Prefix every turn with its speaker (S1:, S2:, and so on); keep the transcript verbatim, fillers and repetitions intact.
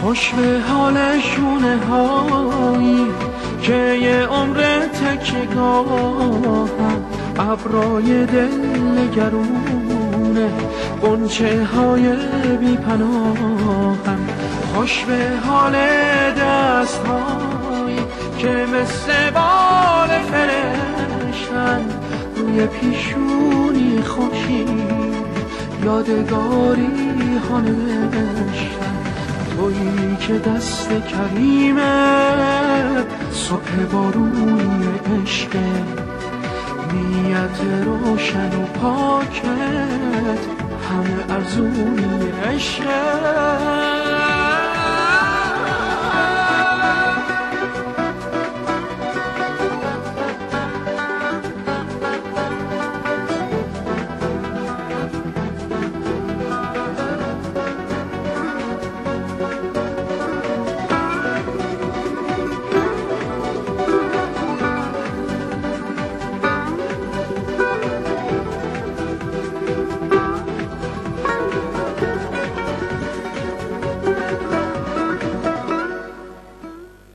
S1: خوش به حال شونه هایی که یه عمر تکیه‌گاهم، ابرای دلنگرونه غنچه های بی پناهم. خوش به حال دست هایی که مثل بال فرشتن روی پیشونی خوشی یادگاری ها نوشتن. تویی که دست کریمه صبح بارونی عشق، نیت روشن و پاکت همه ارزونی عشق.